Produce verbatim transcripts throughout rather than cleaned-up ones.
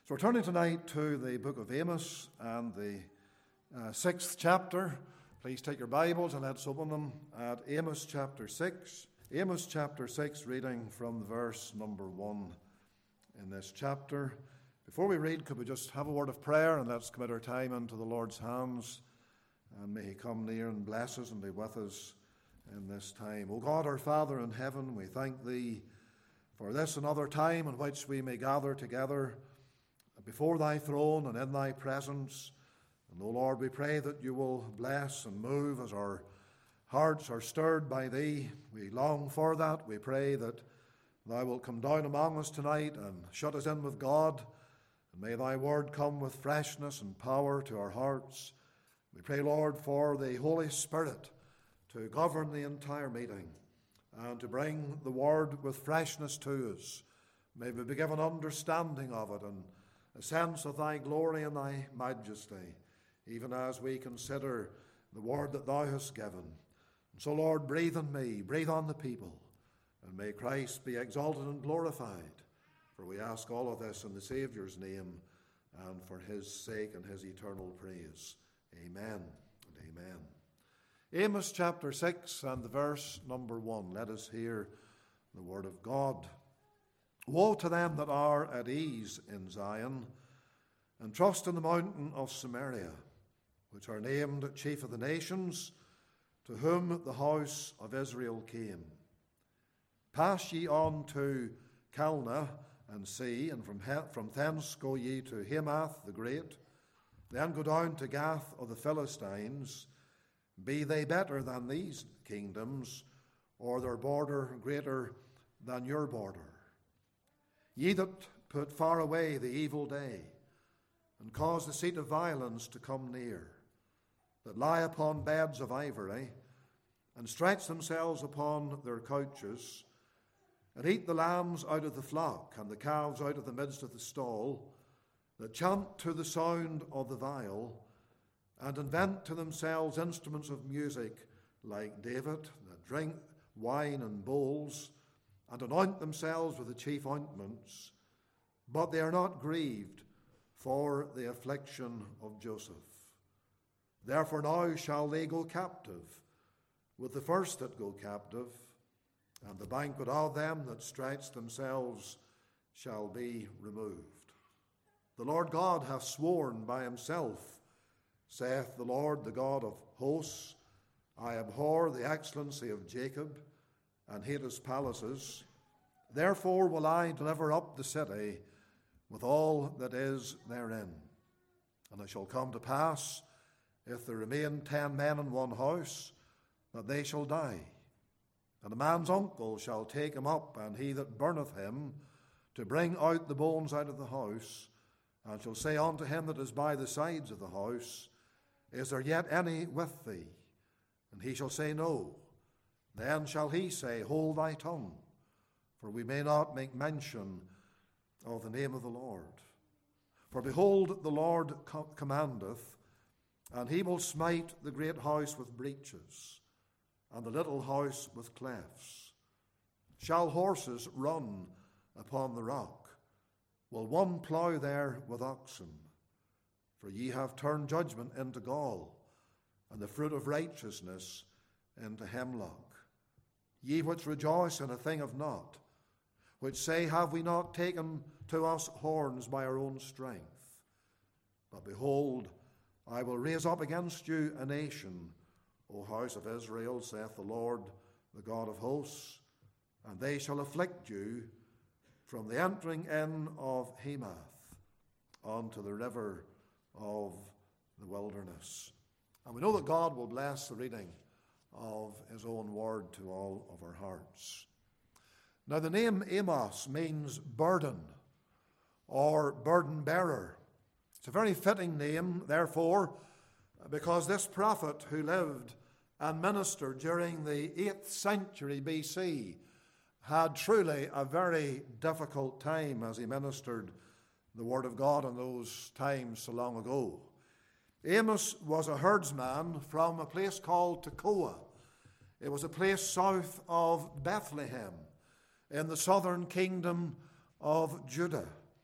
So we're turning tonight to the book of Amos and the uh, sixth chapter. Please take your Bibles and let's open them at Amos chapter six. Amos chapter six, reading from verse number one in this chapter. Before we read, could we just have a word of prayer and let's commit our time into the Lord's hands. And may he come near and bless us and be with us in this time. O God, our Father in heaven, we thank thee for this another time in which we may gather together before thy throne and in thy presence. And, O Lord, we pray that you will bless and move as our hearts are stirred by thee. We long for that. We pray that thou wilt come down among us tonight and shut us in with God. And may thy word come with freshness and power to our hearts. We pray, Lord, for the Holy Spirit to govern the entire meeting and to bring the word with freshness to us. May we be given understanding of it and a sense of thy glory and thy majesty, even as we consider the word that thou hast given. And so, Lord, breathe on me, breathe on the people, and may Christ be exalted and glorified. For we ask all of this in the Saviour's name and for his sake and his eternal praise. Amen and amen. Amos chapter six and the verse number one. Let us hear the word of God. Woe to them that are at ease in Zion, and trust in the mountain of Samaria, which are named chief of the nations, to whom the house of Israel came. Pass ye on to Calneh and see, and from, he- from thence go ye to Hamath the great, then go down to Gath of the Philistines. Be they better than these kingdoms, or their border greater than your border? Ye that put far away the evil day, and cause the seat of violence to come near, that lie upon beds of ivory, and stretch themselves upon their couches, and eat the lambs out of the flock, and the calves out of the midst of the stall, that chant to the sound of the viol, and invent to themselves instruments of music like David, that drink wine in bowls, and anoint themselves with the chief ointments, but they are not grieved for the affliction of Joseph. Therefore now shall they go captive with the first that go captive, and the banquet of them that stretch themselves shall be removed. The Lord God hath sworn by himself, saith the Lord, the God of hosts, I abhor the excellency of Jacob, and hate his palaces. Therefore will I deliver up the city with all that is therein. And it shall come to pass, if there remain ten men in one house, that they shall die. And a man's uncle shall take him up, and he that burneth him, to bring out the bones out of the house, and shall say unto him that is by the sides of the house, Is there yet any with thee? And he shall say, No. Then shall he say, Hold thy tongue, for we may not make mention of the name of the Lord. For behold, the Lord co- commandeth, and he will smite the great house with breaches, and the little house with clefts. Shall horses run upon the rock? Will one plough there with oxen? For ye have turned judgment into gall, and the fruit of righteousness into hemlock. Ye which rejoice in a thing of naught, which say, Have we not taken to us horns by our own strength? But behold, I will raise up against you a nation, O house of Israel, saith the Lord, the God of hosts, and they shall afflict you from the entering in of Hamath unto the river of the wilderness. And we know that God will bless the reading of his own word to all of our hearts. Now the name Amos means burden or burden bearer. It's a very fitting name, therefore, because this prophet who lived and ministered during the eighth century B C had truly a very difficult time as he ministered the word of God in those times so long ago. Amos was a herdsman from a place called Tekoa. It was a place south of Bethlehem in the southern kingdom of Judah.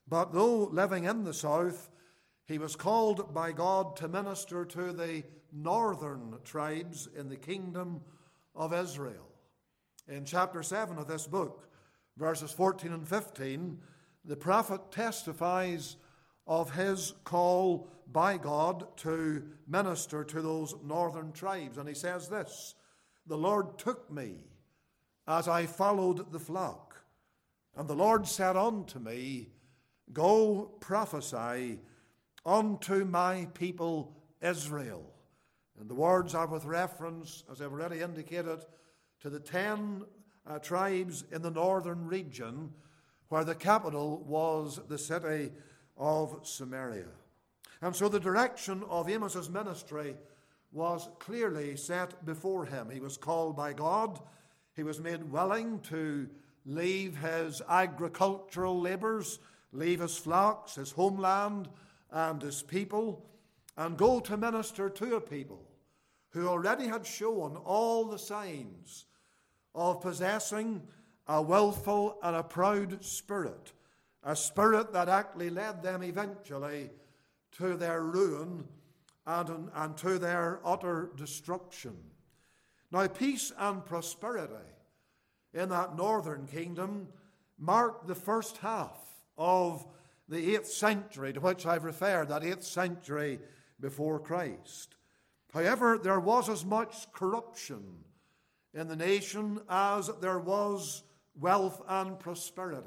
But though living in the south, he was called by God to minister to the northern tribes in the kingdom of Israel. In chapter seven of this book, verses fourteen and fifteen, the prophet testifies of his call by God to minister to those northern tribes. And he says this, "The Lord took me as I followed the flock, and the Lord said unto me, Go prophesy unto my people Israel." And the words are with reference, as I've already indicated, to the ten uh, tribes in the northern region, where the capital was the city of Samaria. And so the direction of Amos's ministry was clearly set before him. He was called by God. He was made willing to leave his agricultural labors, leave his flocks, his homeland, and his people, and go to minister to a people who already had shown all the signs of possessing a willful and a proud spirit, a spirit that actually led them eventually to their ruin and, and to their utter destruction. Now, peace and prosperity in that northern kingdom marked the first half of the eighth century, to which I've referred, that eighth century before Christ. However, there was as much corruption in the nation as there was wealth and prosperity.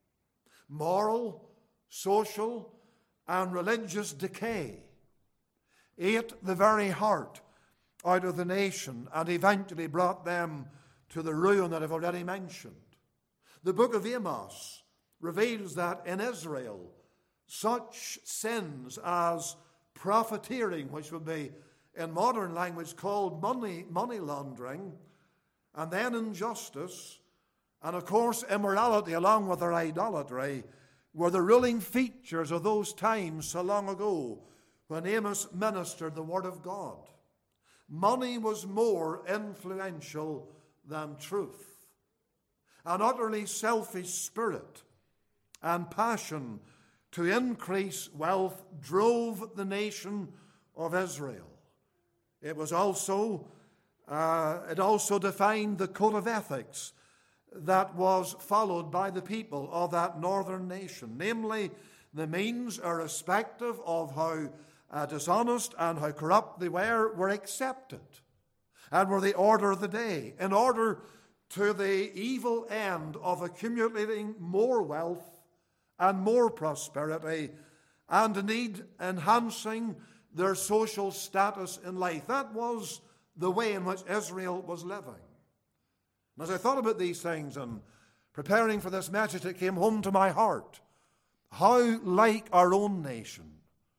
Moral, social, and religious decay ate the very heart out of the nation and eventually brought them to the ruin that I've already mentioned. The book of Amos reveals that in Israel, such sins as profiteering, which would be in modern language called money, money laundering, and then injustice, and of course immorality along with their idolatry, were the ruling features of those times so long ago when Amos ministered the Word of God. Money was more influential than truth. An utterly selfish spirit and passion to increase wealth drove the nation of Israel. It was also, uh, it also defined the code of ethics that was followed by the people of that northern nation. Namely, the means, irrespective of how uh, dishonest and how corrupt they were, were accepted and were the order of the day, in order to the evil end of accumulating more wealth and more prosperity, and indeed enhancing their social status in life. That was the way in which Israel was living. And as I thought about these things and preparing for this message, it came home to my heart how like our own nation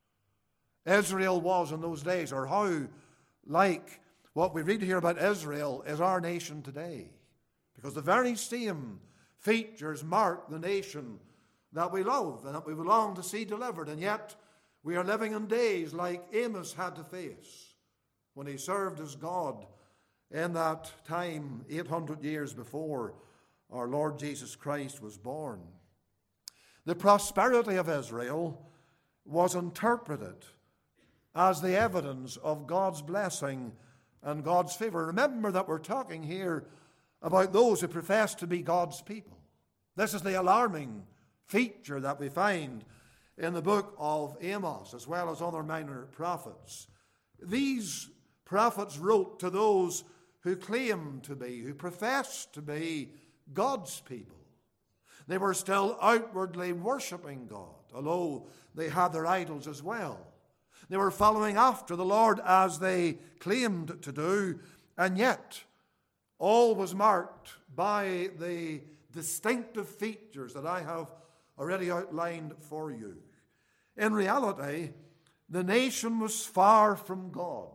Israel was in those days, or how like what we read here about Israel is our nation today. Because the very same features mark the nation that we love and that we long to see delivered. And yet we are living in days like Amos had to face when he served as God in that time eight hundred years before our Lord Jesus Christ was born. The prosperity of Israel was interpreted as the evidence of God's blessing and God's favor. Remember that we're talking here about those who profess to be God's people. This is the alarming feature that we find in the book of Amos, as well as other minor prophets. These prophets wrote to those who claimed to be, who professed to be God's people. They were still outwardly worshiping God, although they had their idols as well. They were following after the Lord as they claimed to do, and yet all was marked by the distinctive features that I have already outlined for you. In reality, the nation was far from God.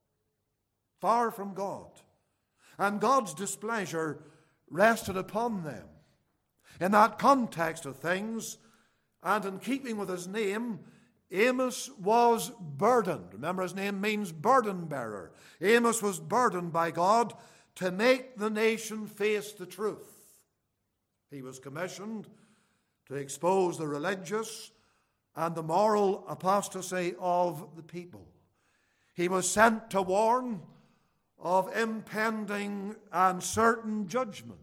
Far from God. And God's displeasure rested upon them. In that context of things, and in keeping with his name, Amos was burdened. Remember, his name means burden bearer. Amos was burdened by God to make the nation face the truth. He was commissioned to expose the religious and the moral apostasy of the people. He was sent to warn of impending and certain judgment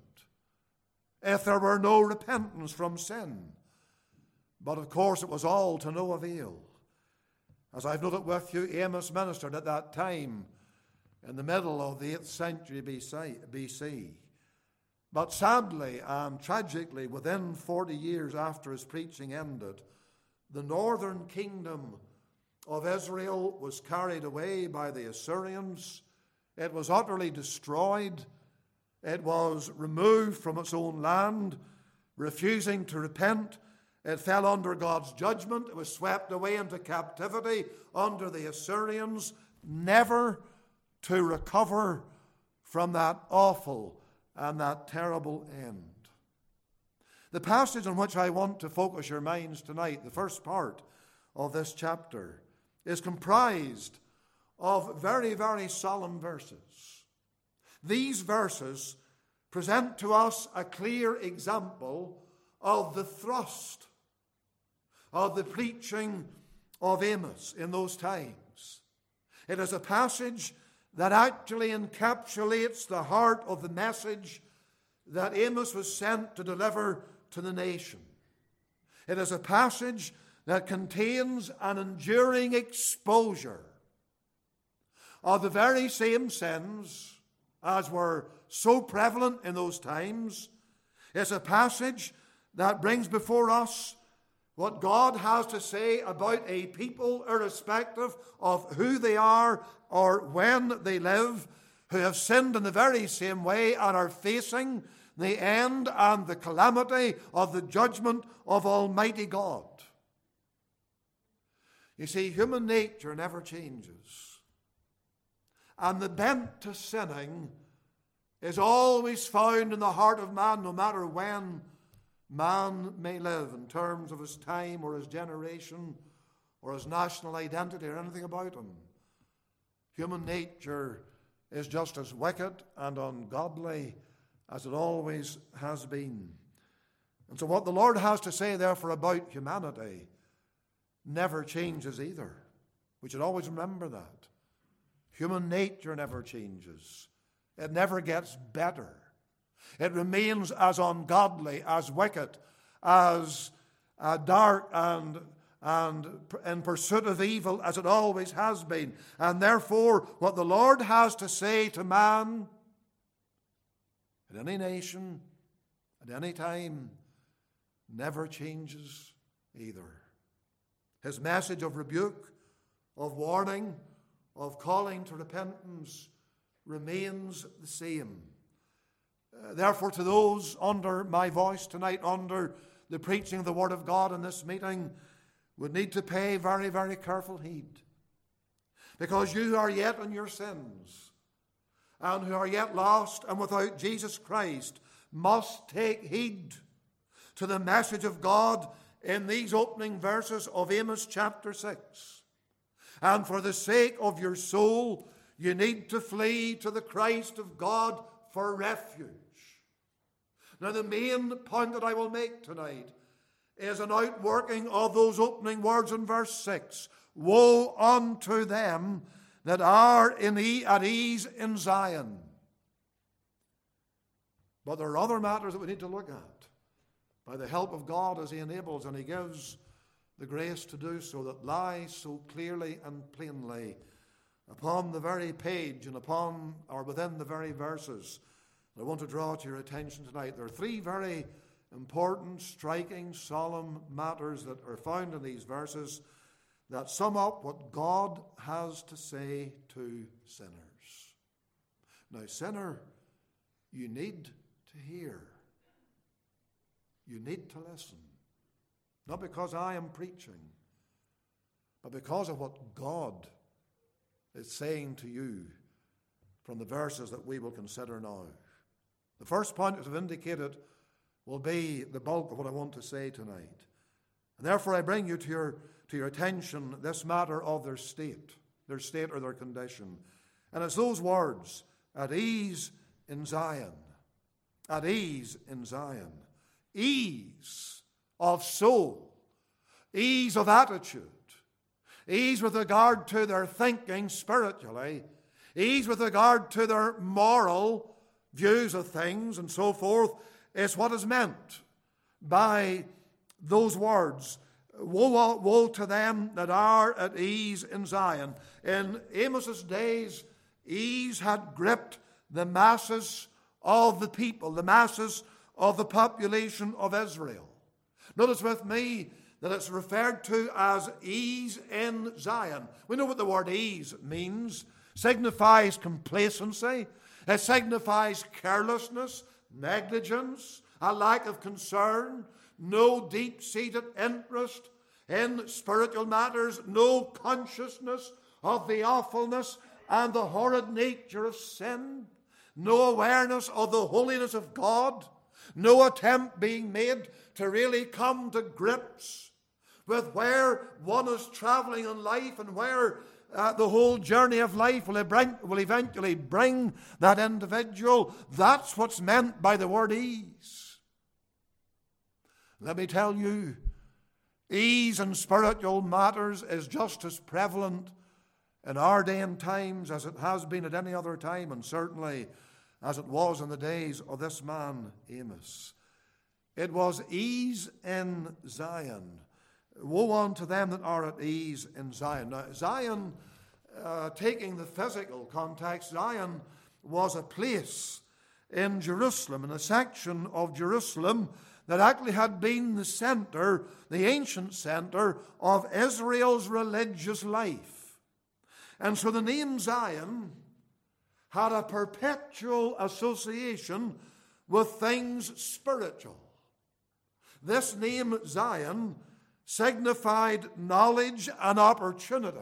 if there were no repentance from sin. But of course it was all to no avail. As I've noted with you, Amos ministered at that time in the middle of the eighth century B C. But sadly and tragically, within forty years after his preaching ended, the northern kingdom of Israel was carried away by the Assyrians. It was utterly destroyed. It was removed from its own land, refusing to repent. It fell under God's judgment. It was swept away into captivity under the Assyrians, never to recover from that awful and that terrible end. The passage on which I want to focus your minds tonight, the first part of this chapter, is comprised of very, very solemn verses. These verses present to us a clear example of the thrust of the preaching of Amos in those times. It is a passage that actually encapsulates the heart of the message that Amos was sent to deliver to the nation. It is a passage that contains an enduring exposure of the very same sins as were so prevalent in those times. It's a passage that brings before us what God has to say about a people, irrespective of who they are or when they live, who have sinned in the very same way and are facing the end and the calamity of the judgment of Almighty God. You see, human nature never changes. And the bent to sinning is always found in the heart of man, no matter when man may live, in terms of his time or his generation or his national identity or anything about him. Human nature is just as wicked and ungodly as it always has been. And so what the Lord has to say, therefore, about humanity never changes either. We should always remember that. Human nature never changes. It never gets better. It remains as ungodly, as wicked, as uh, dark and, and in pursuit of evil as it always has been. And therefore, what the Lord has to say to man in any nation, at any time, never changes either. His message of rebuke, of warning, of calling to repentance remains the same. Uh, therefore, to those under my voice tonight, under the preaching of the Word of God in this meeting, would need to pay very, very careful heed. Because you are yet in your sins, and who are yet lost and without Jesus Christ, must take heed to the message of God in these opening verses of Amos chapter six. And for the sake of your soul, you need to flee to the Christ of God for refuge. Now, the main point that I will make tonight is an outworking of those opening words in verse six. Woe unto them that are in e- at ease in Zion. But there are other matters that we need to look at by the help of God as He enables and He gives the grace to do so, that lies so clearly and plainly upon the very page and upon or within the very verses I want to draw to your attention tonight. There are three very important, striking, solemn matters that are found in these verses that sum up what God has to say to sinners. Now, sinner, you need to hear. You need to listen. Not because I am preaching, but because of what God is saying to you from the verses that we will consider now. The first point, as I've indicated, will be the bulk of what I want to say tonight. And therefore I bring you to your, to your attention this matter of their state, their state or their condition. And it's those words, at ease in Zion. At ease in Zion. Ease of soul, ease of attitude, ease with regard to their thinking spiritually, ease with regard to their moral views of things and so forth, is what is meant by those words. Woe, woe to them that are at ease in Zion. In Amos's days, ease had gripped the masses of the people, the masses of the population of Israel. Notice with me that it's referred to as ease in Zion. We know what the word ease means. It signifies complacency. It signifies carelessness, negligence, a lack of concern, no deep-seated interest in spiritual matters, no consciousness of the awfulness and the horrid nature of sin, no awareness of the holiness of God, no attempt being made to really come to grips with where one is traveling in life and where uh, the whole journey of life will, bring, will eventually bring that individual. That's what's meant by the word ease. Let me tell you, ease in spiritual matters is just as prevalent in our day and times as it has been at any other time, and certainly as it was in the days of this man Amos. It was ease in Zion. Woe unto them that are at ease in Zion. Now, Zion, uh, taking the physical context, Zion was a place in Jerusalem, in a section of Jerusalem that actually had been the center, the ancient center of Israel's religious life. And so the name Zion had a perpetual association with things spiritual. This name Zion signified knowledge and opportunity,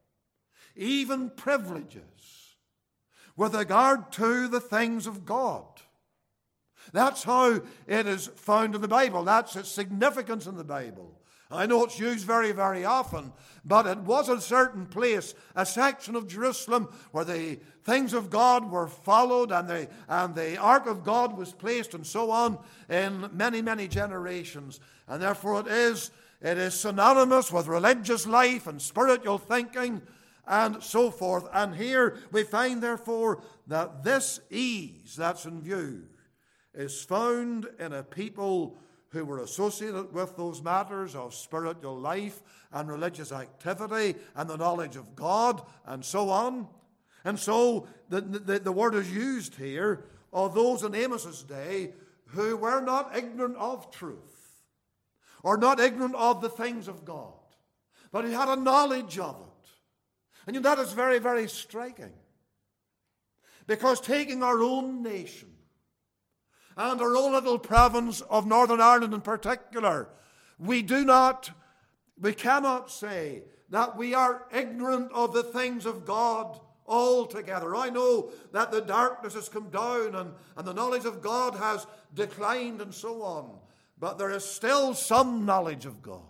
even privileges, with regard to the things of God. That's how it is found in the Bible. That's its significance in the Bible. I know it's used very, very often, but it was a certain place, a section of Jerusalem where the things of God were followed and the, and the ark of God was placed and so on in many, many generations. And therefore it is, it is synonymous with religious life and spiritual thinking and so forth. And here we find, therefore, that this ease that's in view is found in a people who were associated with those matters of spiritual life and religious activity and the knowledge of God and so on. And so the, the, the word is used here of those in Amos's day who were not ignorant of truth or not ignorant of the things of God, but who had a knowledge of it. And you know, that is very, very striking. Because taking our own nation and our own little province of Northern Ireland in particular, we do not, we cannot say that we are ignorant of the things of God altogether. I know that the darkness has come down and, and the knowledge of God has declined and so on, but there is still some knowledge of God.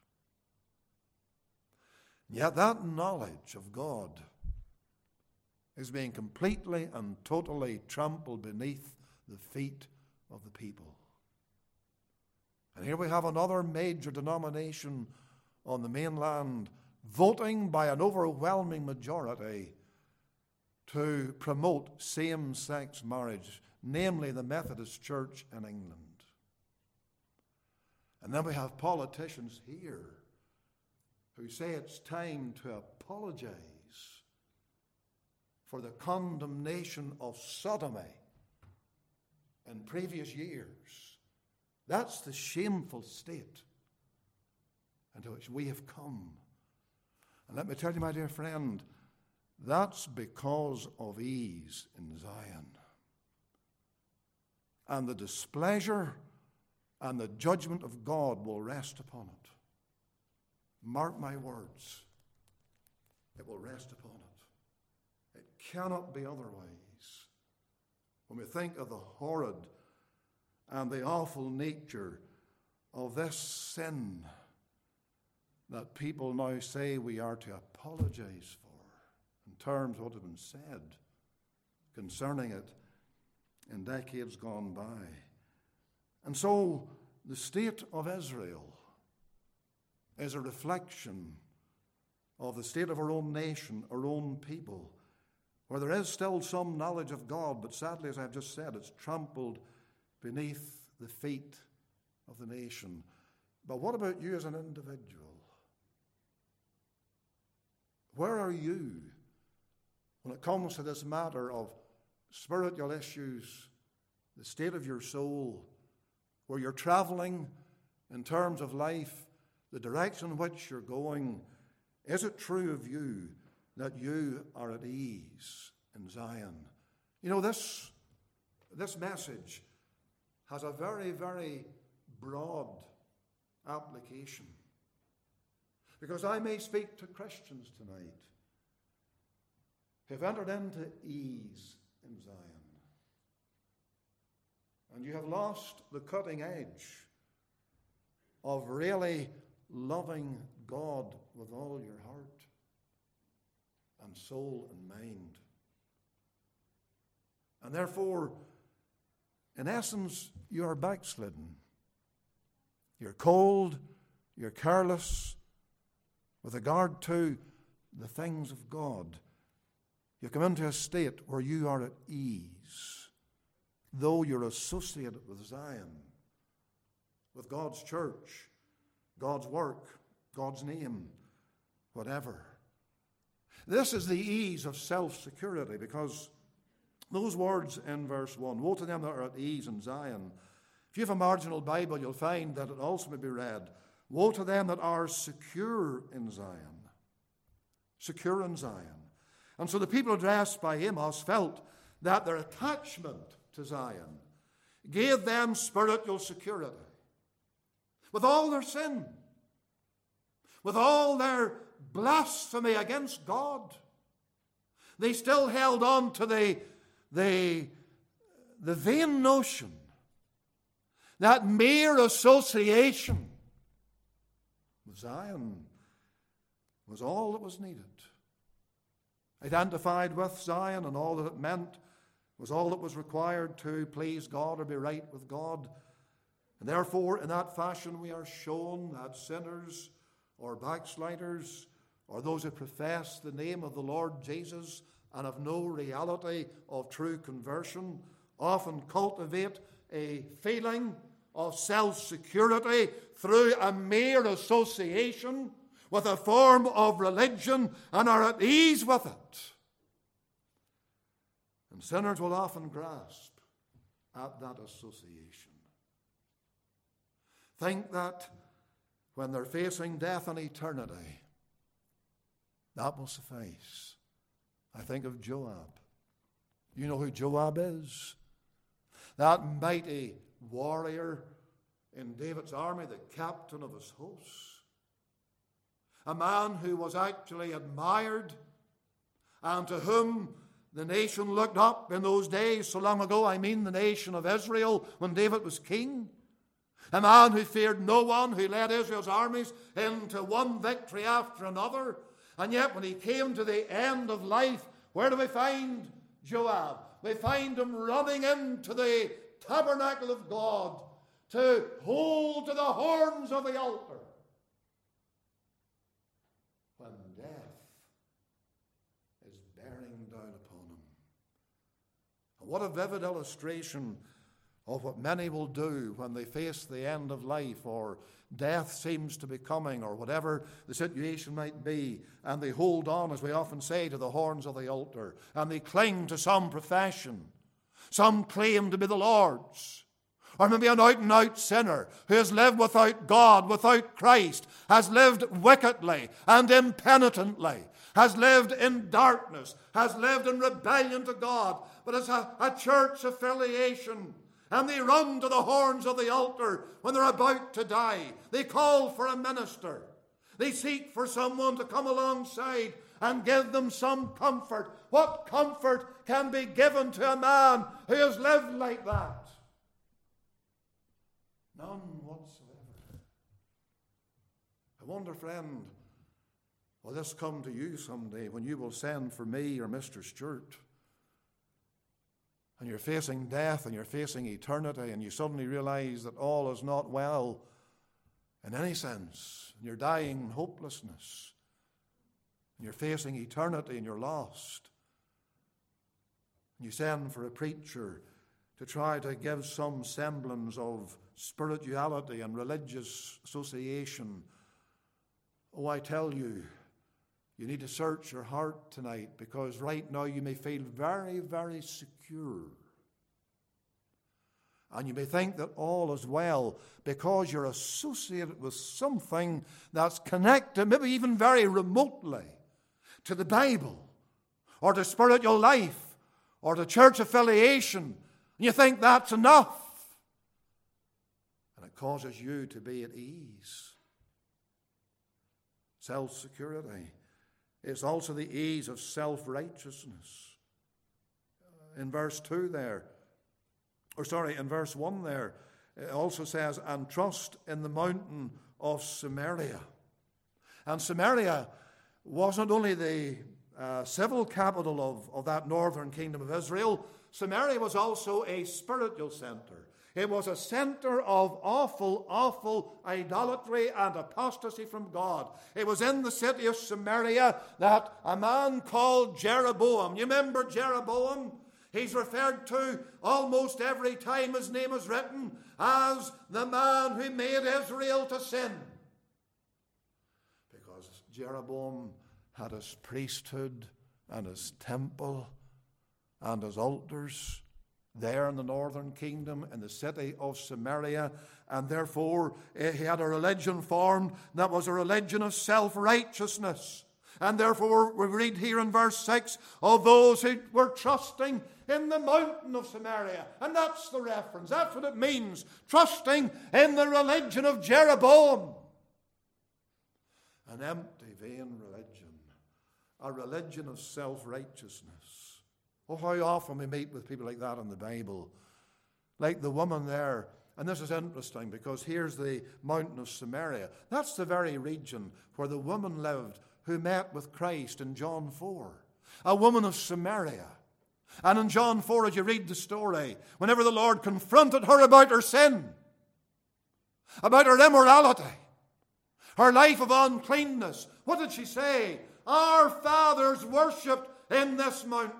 Yet that knowledge of God is being completely and totally trampled beneath the feet of the people. And here we have another major denomination on the mainland voting by an overwhelming majority to promote same-sex marriage, namely the Methodist Church in England. And then we have politicians here who say it's time to apologize for the condemnation of sodomy in previous years. That's the shameful state into which we have come. And let me tell you, my dear friend, that's because of ease in Zion. And the displeasure and the judgment of God will rest upon it. Mark my words. It will rest upon it. It cannot be otherwise. When we think of the horrid and the awful nature of this sin that people now say we are to apologize for in terms of what has been said concerning it in decades gone by. And so the state of Israel is a reflection of the state of our own nation, our own people, where there is still some knowledge of God, but sadly, as I've just said, it's trampled beneath the feet of the nation. But what about you as an individual? Where are you when it comes to this matter of spiritual issues, the state of your soul, where you're traveling in terms of life, the direction in which you're going? Is it true of you that you are at ease in Zion? You know, this, this message has a very, very broad application. Because I may speak to Christians tonight who have entered into ease in Zion. And you have lost the cutting edge of really loving God with all your heart and soul and mind. And therefore, in essence, you are backslidden. You're cold, you're careless with regard to the things of God. You come into a state where you are at ease, though you're associated with Zion, with God's church, God's work, God's name, whatever. This is the ease of self-security, because those words in verse one, woe to them that are at ease in Zion. If you have a marginal Bible, you'll find that it also may be read, woe to them that are secure in Zion. Secure in Zion. And so the people addressed by Amos felt that their attachment to Zion gave them spiritual security. With all their sin, with all their blasphemy against God, they still held on to the, the, the vain notion that mere association with Zion was all that was needed. Identified with Zion and all that it meant was all that was required to please God or be right with God. And therefore, in that fashion, we are shown that sinners or backsliders or those who profess the name of the Lord Jesus and have no reality of true conversion often cultivate a feeling of self-security through a mere association with a form of religion and are at ease with it. And sinners will often grasp at that association. Think that when they're facing death and eternity, that will suffice. I think of Joab. You know who Joab is? That mighty warrior in David's army, the captain of his hosts. A man who was actually admired and to whom the nation looked up in those days, so long ago, I mean the nation of Israel, when David was king. A man who feared no one, who led Israel's armies into one victory after another. And yet when he came to the end of life, where do we find Joab? We find him running into the tabernacle of God to hold to the horns of the altar. When death is bearing down upon him. And what a vivid illustration of what many will do when they face the end of life, or death seems to be coming, or whatever the situation might be, and they hold on, as we often say, to the horns of the altar, and they cling to some profession, some claim to be the Lord's, or maybe an out-and-out sinner who has lived without God, without Christ, has lived wickedly and impenitently, has lived in darkness, has lived in rebellion to God, but has a, a church affiliation. And they run to the horns of the altar when they're about to die. They call for a minister. They seek for someone to come alongside and give them some comfort. What comfort can be given to a man who has lived like that? None whatsoever. I wonder, friend, will this come to you someday when you will send for me or Mister Stewart? and you're facing death and you're facing eternity, and you suddenly realize that all is not well in any sense, and you're dying in hopelessness, and you're facing eternity and you're lost, and you send for a preacher to try to give some semblance of spirituality and religious association. Oh, I tell you, you need to search your heart tonight, because right now you may feel very, very secure. And you may think that all is well because you're associated with something that's connected, maybe even very remotely, to the Bible or to spiritual life or to church affiliation. And you think that's enough. And it causes you to be at ease. Self-security is also the ease of self-righteousness. In verse two there, or sorry, in verse one there, it also says, and trust in the mountain of Samaria. And Samaria wasn't only the uh, civil capital of, of that northern kingdom of Israel. Samaria was also a spiritual center. It was a center of awful, awful idolatry and apostasy from God. It was in the city of Samaria that a man called Jeroboam, you remember Jeroboam? He's referred to almost every time his name is written as the man who made Israel to sin. Because Jeroboam had his priesthood and his temple and his altars there in the northern kingdom, in the city of Samaria, and therefore he had a religion formed that was a religion of self-righteousness. And therefore we read here in verse six of those who were trusting in the mountain of Samaria. And that's the reference. That's what it means. Trusting in the religion of Jeroboam. An empty, vain religion. A religion of self-righteousness. Oh, how often we meet with people like that in the Bible. Like the woman there. And this is interesting because here's the mountain of Samaria. That's the very region where the woman lived who met with Christ in John four. A woman of Samaria. And in John four, as you read the story, whenever the Lord confronted her about her sin, about her immorality, her life of uncleanness, what did she say? Our fathers worshipped in this mountain.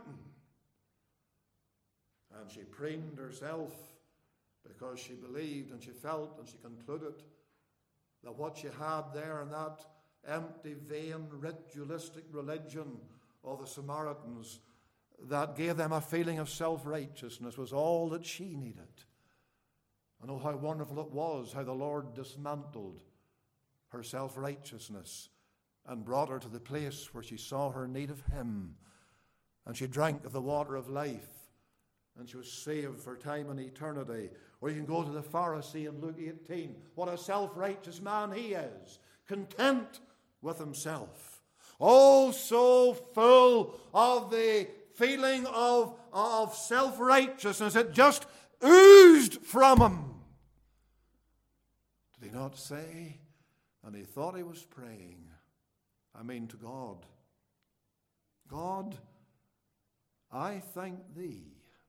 And she preened herself because she believed and she felt and she concluded that what she had there in that empty, vain, ritualistic religion of the Samaritans that gave them a feeling of self-righteousness was all that she needed. And oh, how wonderful it was how the Lord dismantled her self-righteousness and brought her to the place where she saw her need of Him. And she drank of the water of life. And she was saved for time and eternity. Or you can go to the Pharisee in Luke eighteen. What a self-righteous man he is. Content with himself. Oh, so full of the feeling of, of self-righteousness. It just oozed from him. Did he not say? And he thought he was praying. I mean to God. God, I thank Thee.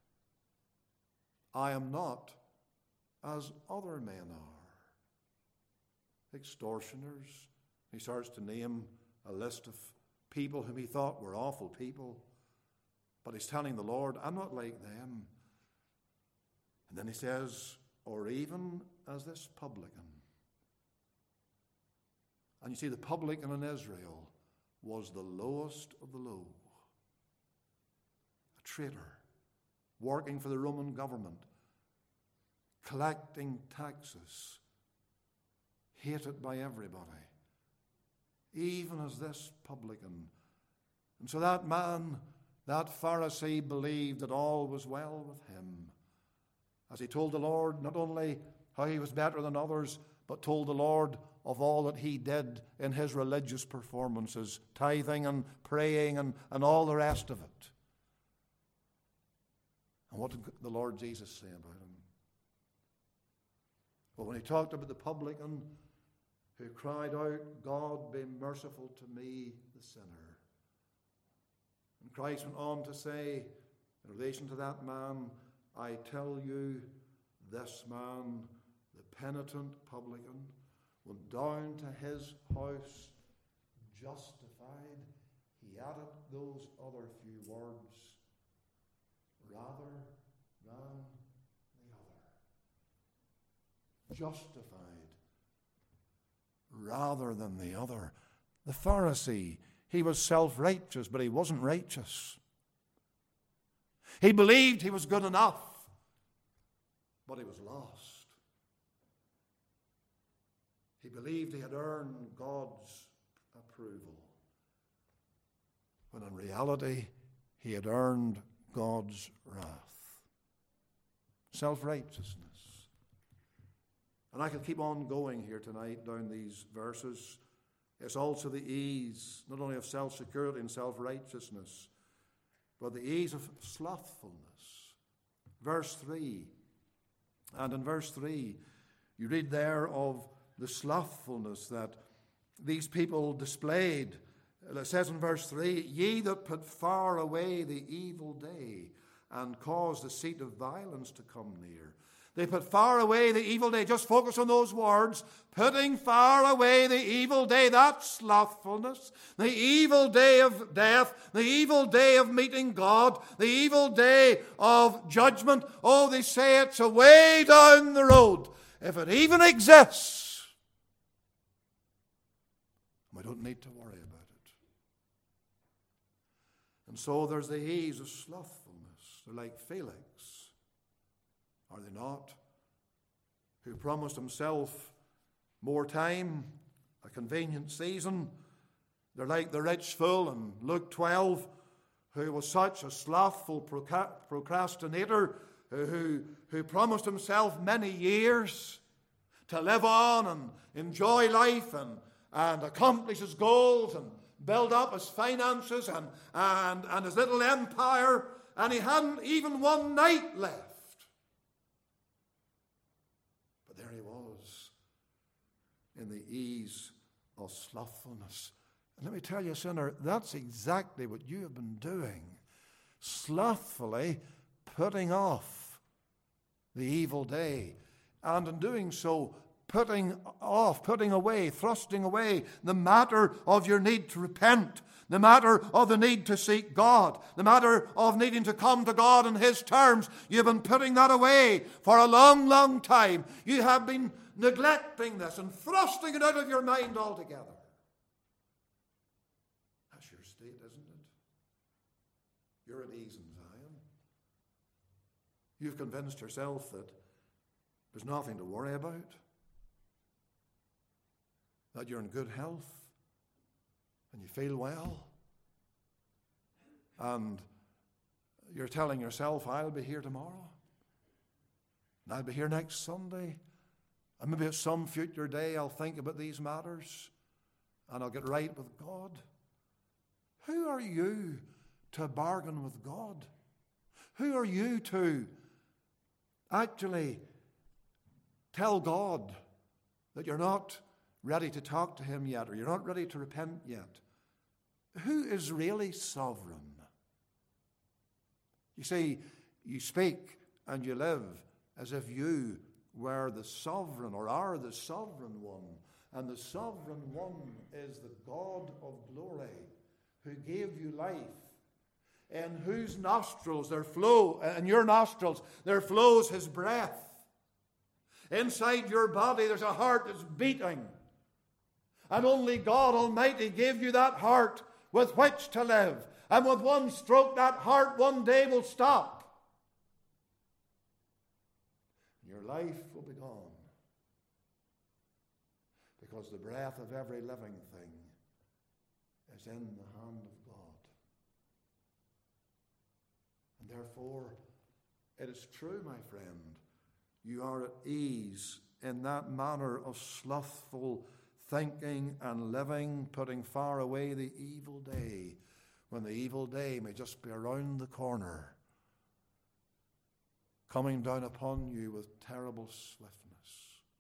I am not as other men are. Extortioners. He starts to name a list of people whom he thought were awful people. But he's telling the Lord, I'm not like them. And then he says, or even as this publican. And you see, the publican in Israel was the lowest of the low. A traitor, working for the Roman government, collecting taxes, hated by everybody, even as this publican. And so that man, that Pharisee, believed that all was well with him, as he told the Lord not only how he was better than others, but told the Lord of all that he did in his religious performances, tithing and praying and, and all the rest of it. And what did the Lord Jesus say about him? Well, when he talked about the publican who cried out, God, be merciful to me, the sinner. And Christ went on to say, In relation to that man, I tell you, this man, the penitent publican, went down to his house justified. He added those other few words, rather than the other. Justified rather than the other. The Pharisee, he was self-righteous, but he wasn't righteous. He believed he was good enough, but he was lost. He believed he had earned God's approval, when in reality he had earned God's wrath. Self-righteousness. And I could keep on going here tonight down these verses. It's also the ease, not only of self-security and self-righteousness, but the ease of slothfulness. Verse three. And in verse three, you read there of the slothfulness that these people displayed. It says in verse three, ye that put far away the evil day and cause the seat of violence to come near. They put far away the evil day. Just focus on those words. Putting far away the evil day. That's slothfulness. The evil day of death. The evil day of meeting God. The evil day of judgment. Oh, they say it's away down the road. If it even exists, we don't need to worry about it. And so there's the ease of slothfulness. They're like Felix. Are they not? Who promised himself more time, a convenient season. They're like the rich fool in Luke twelve, who was such a slothful procrastinator, who, who promised himself many years to live on and enjoy life and, and accomplish his goals and build up his finances and, and, and his little empire, and he hadn't even one night left. There he was in the ease of slothfulness. And let me tell you, sinner, that's exactly what you have been doing. Slothfully putting off the evil day. And in doing so, putting off, putting away, thrusting away the matter of your need to repent. The matter of the need to seek God. The matter of needing to come to God on His terms. You've been putting that away for a long, long time. You have been neglecting this and thrusting it out of your mind altogether. That's your state, isn't it? You're at ease in Zion. You've convinced yourself that there's nothing to worry about. That you're in good health. And you feel well, and you're telling yourself, I'll be here tomorrow, and I'll be here next Sunday, and maybe at some future day I'll think about these matters, and I'll get right with God. Who are you to bargain with God? Who are you to actually tell God that you're not ready to talk to Him yet, or you're not ready to repent yet? Who is really sovereign? You see, you speak and you live as if you were the sovereign or are the sovereign one. And the sovereign one is the God of glory who gave you life, in whose nostrils there flow, in your nostrils there flows His breath. Inside your body there's a heart that's beating. And only God Almighty gave you that heart with which to live. And with one stroke, that heart one day will stop. Your life will be gone. Because the breath of every living thing is in the hand of God. And therefore, it is true, my friend, you are at ease in that manner of slothful thinking and living, putting far away the evil day, when the evil day may just be around the corner, coming down upon you with terrible swiftness.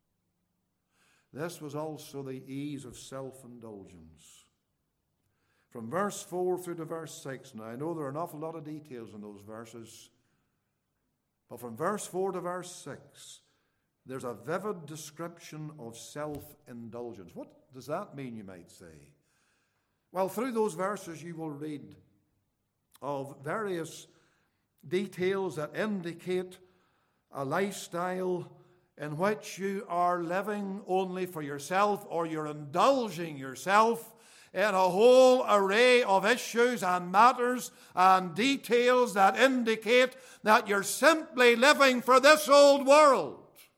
This was also the ease of self-indulgence. from verse four through to verse six. Now, I know there are an awful lot of details in those verses, but from verse four to verse six, there's a vivid description of self-indulgence. What does that mean, you might say? Well, through those verses you will read of various details that indicate a lifestyle in which you are living only for yourself, or you're indulging yourself in a whole array of issues and matters and details that indicate that you're simply living for this old world.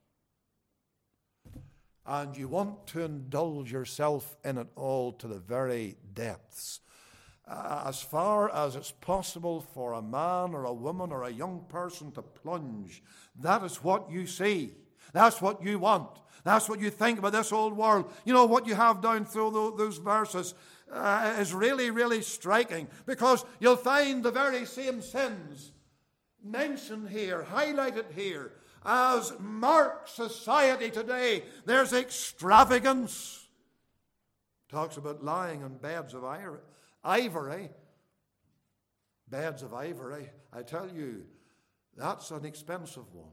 And you want to indulge yourself in it all to the very depths. Uh, as far as it's possible for a man or a woman or a young person to plunge, that is what you see. That's what you want. That's what you think about this old world. You know, what you have down through those verses uh, is really, really striking, because you'll find the very same sins mentioned here, highlighted here, as mark society today. There's extravagance. Talks about lying on beds of ivory. Beds of ivory. I tell you, that's an expensive one.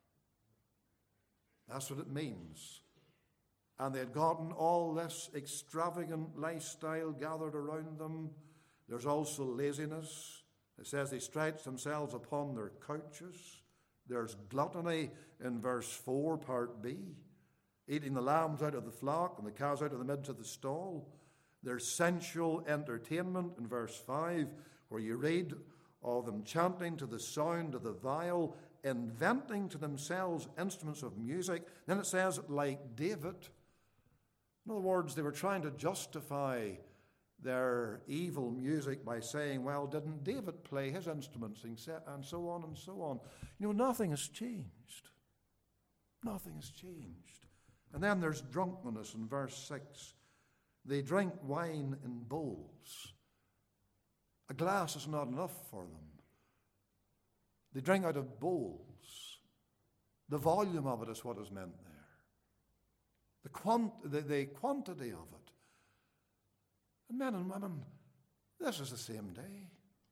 That's what it means. And they had gotten all this extravagant lifestyle gathered around them. There's also laziness. It says they stretch themselves upon their couches. There's gluttony in verse four, part B. Eating the lambs out of the flock and the cows out of the midst of the stall. There's sensual entertainment in verse five, where you read of them chanting to the sound of the viol, inventing to themselves instruments of music. Then it says, like David. In other words, they were trying to justify their evil music by saying, well, didn't David play his instruments, and so on and so on. You know, nothing has changed. Nothing has changed. And then there's drunkenness in verse six. They drink wine in bowls. A glass is not enough for them. They drink out of bowls. The volume of it is what is meant there. The, quant- the, the quantity of it. And men and women, this is the same day.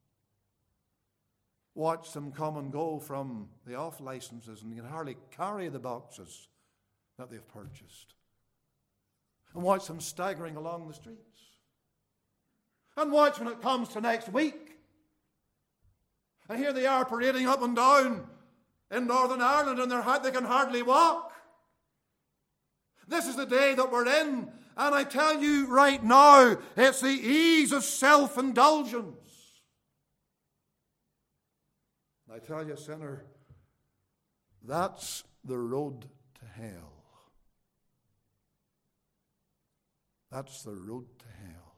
Watch them come and go from the off licenses, and you can hardly carry the boxes that they've purchased. And watch them staggering along the streets. And watch when it comes to next week. And here they are parading up and down in Northern Ireland, and they're, they can hardly walk. This is the day that we're in. And I tell you right now, it's the ease of self-indulgence. I tell you, sinner, that's the road to hell. That's the road to hell.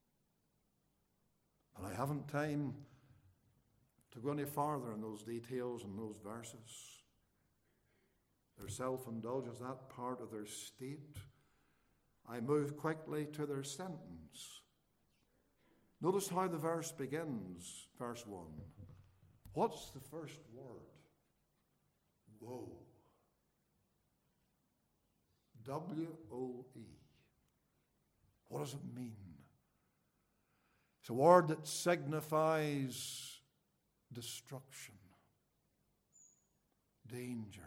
And I haven't time to go any farther in those details and those verses. Their self-indulgence, that part of their state. I move quickly to their sentence. Notice how the verse begins, verse one. What's the first word? Woe. W O E. What does it mean? It's a word that signifies destruction, danger,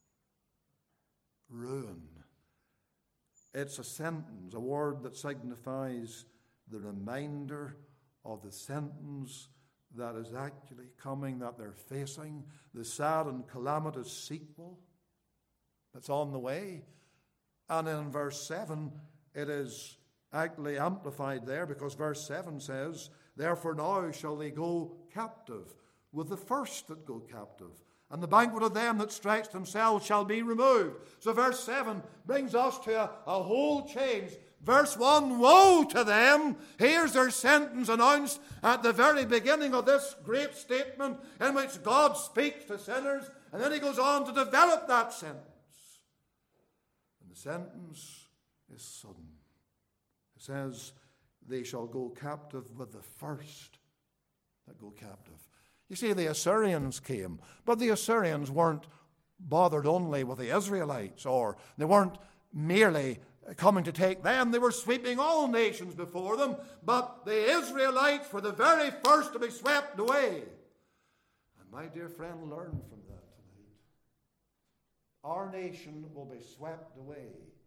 ruin. It's a sentence, a word that signifies the reminder of the sentence that is actually coming, that they're facing, the sad and calamitous sequel that's on the way. And in verse seven, it is actually amplified there, because verse seven says, therefore now shall they go captive with the first that go captive, and the banquet of them that stretch themselves shall be removed. So verse seven brings us to a, a whole change. Verse one, woe to them. Here's their sentence announced at the very beginning of this great statement in which God speaks to sinners, and then he goes on to develop that sentence. And the sentence is sudden. It says, they shall go captive with the first that go captive. You see, the Assyrians came, but the Assyrians weren't bothered only with the Israelites, or they weren't merely coming to take them. They were sweeping all nations before them, but the Israelites were the very first to be swept away. And my dear friend, learn from that tonight. Our nation will be swept away.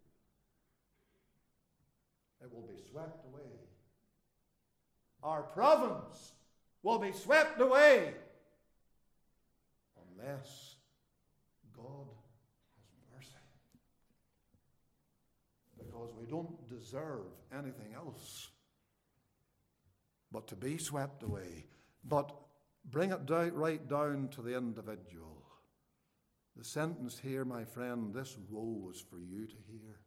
It will be swept away. Our province will be swept away unless God has mercy. Because we don't deserve anything else but to be swept away. But bring it down, right down to the individual. The sentence here, my friend, this woe is for you to hear.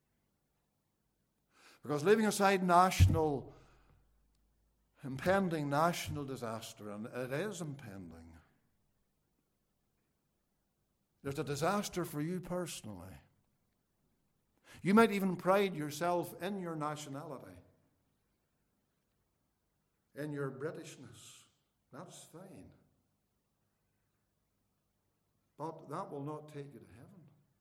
Because leaving aside national, impending national disaster, and it is impending, there's a disaster for you personally. You might even pride yourself in your nationality, in your Britishness. That's fine. But that will not take you to heaven.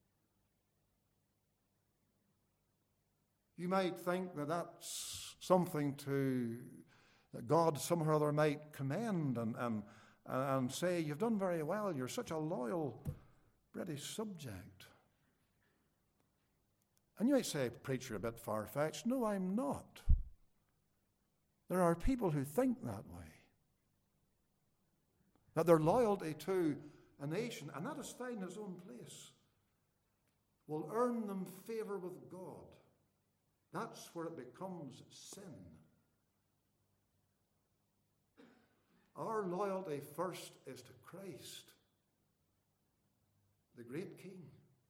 You might think that that's something to that God somehow or other might commend and, and, and say, you've done very well, you're such a loyal British subject. And you might say, preacher, a bit far-fetched. No, I'm not. There are people who think that way. That their loyalty to a nation, and that is fine in its own place, will earn them favor with God. That's where it becomes sin. Our loyalty first is to Christ, the great King,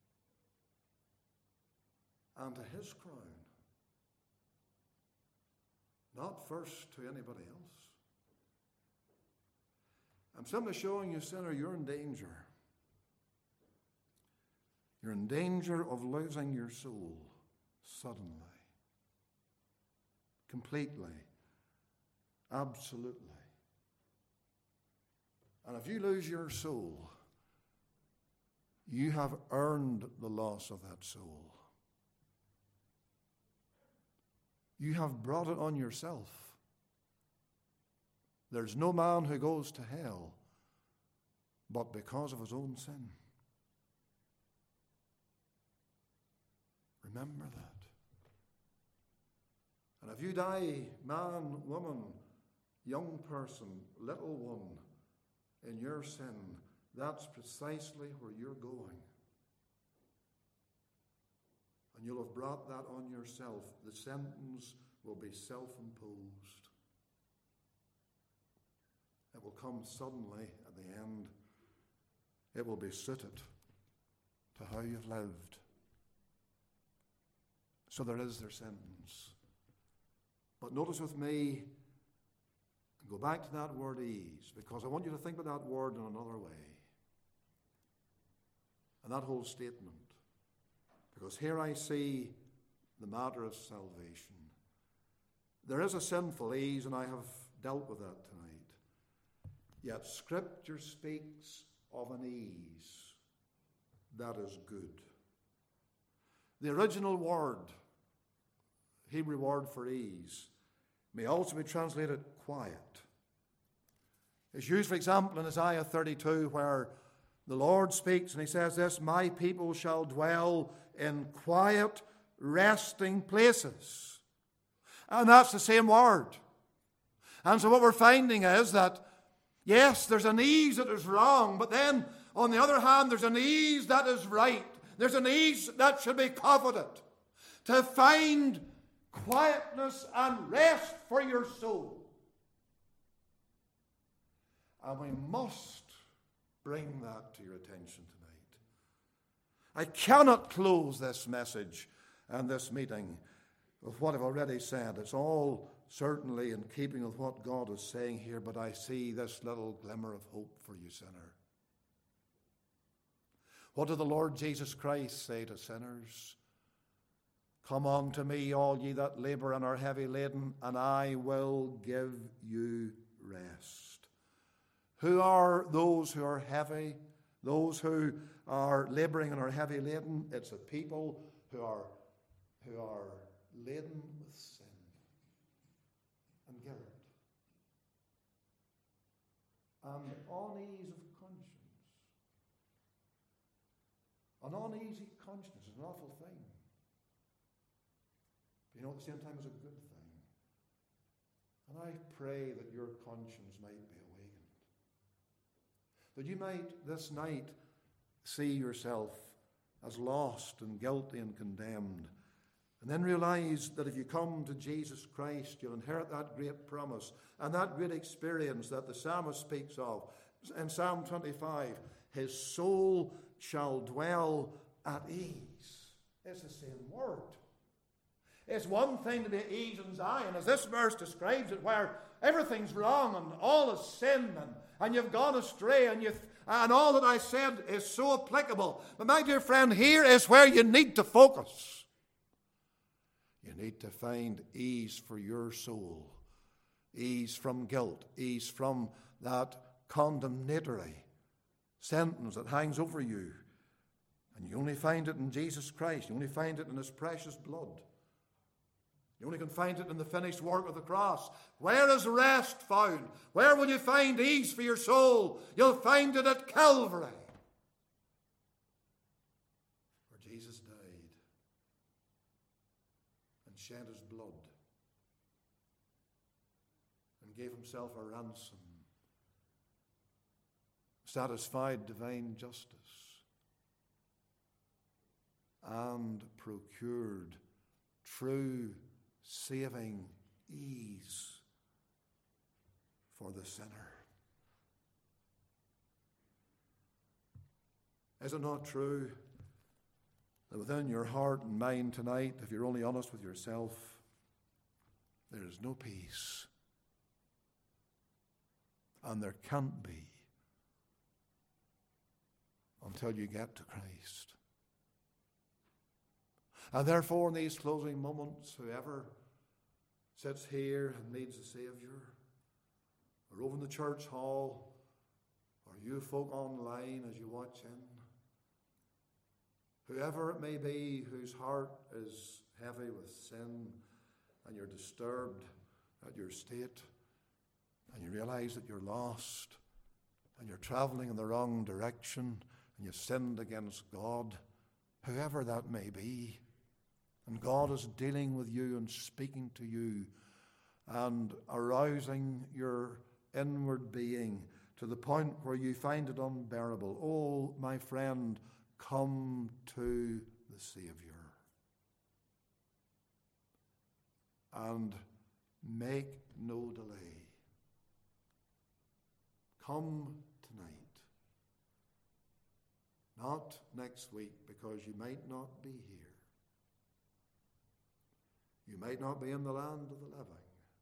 and to his crown, not first to anybody else. I'm simply showing you, sinner, you're in danger. You're in danger of losing your soul suddenly, completely, absolutely. And if you lose your soul, you have earned the loss of that soul. You have brought it on yourself. There's no man who goes to hell but because of his own sin. Remember that. And if you die, man, woman, young person, little one, in your sin, that's precisely where you're going. And you'll have brought that on yourself. The sentence will be self-imposed. It will come suddenly at the end. It will be suited to how you've lived. So there is their sentence. But notice with me, go back to that word ease, because I want you to think about that word in another way. And that whole statement. Because here I see the matter of salvation. There is a sinful ease, and I have dealt with that tonight. Yet Scripture speaks of an ease that is good. The original word, Hebrew word for ease, may also be translated quiet. It's used, for example, in Isaiah thirty-two, where the Lord speaks and he says this, my people shall dwell in quiet, resting places. And that's the same word. And so what we're finding is that, yes, there's an ease that is wrong, but then, on the other hand, there's an ease that is right. There's an ease that should be coveted. To find quietness and rest for your soul. And we must bring that to your attention tonight. I cannot close this message and this meeting with what I've already said. It's all certainly in keeping with what God is saying here, but I see this little glimmer of hope for you, sinner. What did the Lord Jesus Christ say to sinners? Come unto me, all ye that labor and are heavy laden, and I will give you rest. Who are those who are heavy? Those who are laboring and are heavy laden? It's a people who are, who are laden with sin and guilt and unease of conscience. An uneasy conscience is an awful thing. But you know, at the same time, it's a good thing. And I pray that your conscience might be awakened. That you might this night see yourself as lost and guilty and condemned. And then realize that if you come to Jesus Christ, you'll inherit that great promise and that great experience that the psalmist speaks of. In Psalm twenty-five, his soul shall dwell at ease. It's the same word. It's one thing to be at ease in Zion, as this verse describes it, where everything's wrong and all is sin and, and you've gone astray and you've and all that I said is so applicable. But my dear friend, here is where you need to focus. You need to find ease for your soul. Ease from guilt. Ease from that condemnatory sentence that hangs over you. And you only find it in Jesus Christ. You only find it in His precious blood. You only can find it in the finished work of the cross. Where is rest found? Where will you find ease for your soul? You'll find it at Calvary, where Jesus died and shed His blood and gave Himself a ransom, satisfied divine justice, and procured true saving ease for the sinner. Is it not true that within your heart and mind tonight, if you're only honest with yourself, there is no peace, and there can't be until you get to Christ? And therefore, in these closing moments, whoever sits here and needs a Saviour, or over in the church hall, or you folk online as you watch in, whoever it may be whose heart is heavy with sin and you're disturbed at your state and you realize that you're lost and you're traveling in the wrong direction and you've sinned against God, whoever that may be, and God is dealing with you and speaking to you and arousing your inward being to the point where you find it unbearable. Oh, my friend, come to the Saviour and make no delay. Come tonight. Not next week, because you might not be here. You might not be in the land of the living.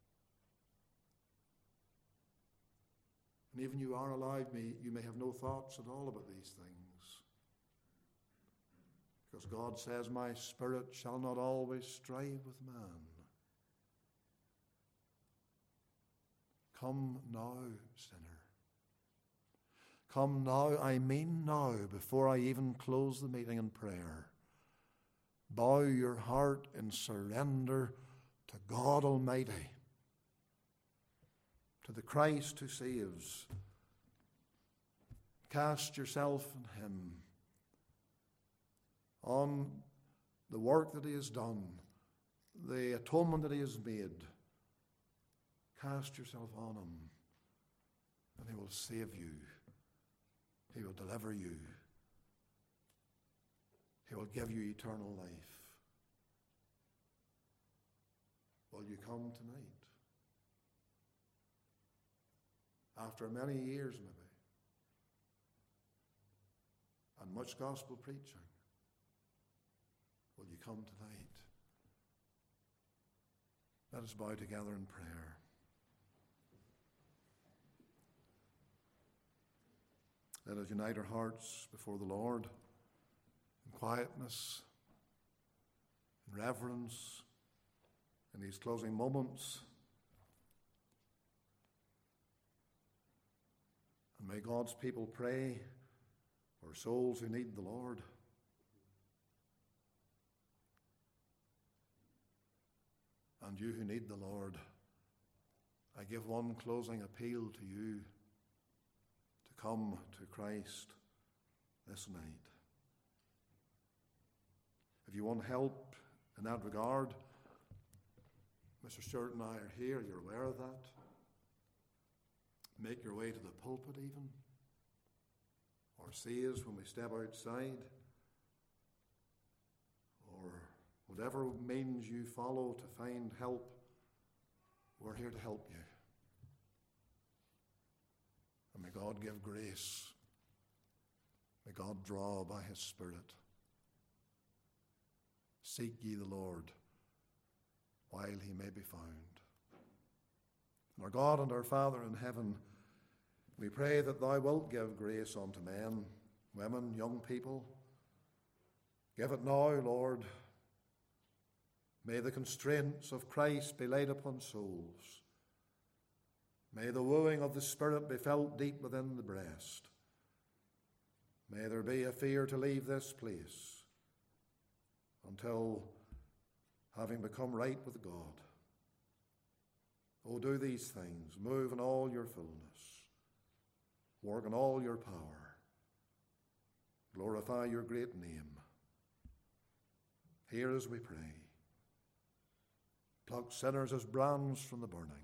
And even you are alive, you may have no thoughts at all about these things. Because God says, my spirit shall not always strive with man. Come now, sinner. Come now, I mean now, before I even close the meeting in prayer. Bow your heart in surrender to God Almighty, to the Christ who saves. Cast yourself on Him, on the work that He has done, the atonement that He has made. Cast yourself on Him, and He will save you. He will deliver you. He will give you eternal life. Will you come tonight? After many years, maybe, and much gospel preaching, will you come tonight? Let us bow together in prayer. Let us unite our hearts before the Lord in quietness, in reverence, in these closing moments. And may God's people pray for souls who need the Lord. And you who need the Lord, I give one closing appeal to you to come to Christ this night. If you want help in that regard, Mister Stewart and I are here. You're aware of that. Make your way to the pulpit even, or see us when we step outside, or whatever means you follow to find help. We're here to help you. And may God give grace. May God draw by his Spirit. Seek ye the Lord while he may be found. And our God and our Father in heaven, we pray that thou wilt give grace unto men, women, young people. Give it now, Lord. May the constraints of Christ be laid upon souls. May the wooing of the Spirit be felt deep within the breast. May there be a fear to leave this place until, having become right with God, oh, do these things. Move in all your fullness. Work in all your power. Glorify your great name. Hear as we pray. Pluck sinners as brands from the burning.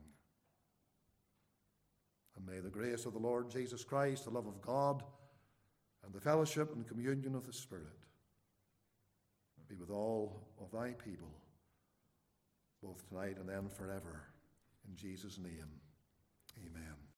And may the grace of the Lord Jesus Christ, the love of God, and the fellowship and communion of the Spirit be with all of thy people, both tonight and then forever. In Jesus' name, amen.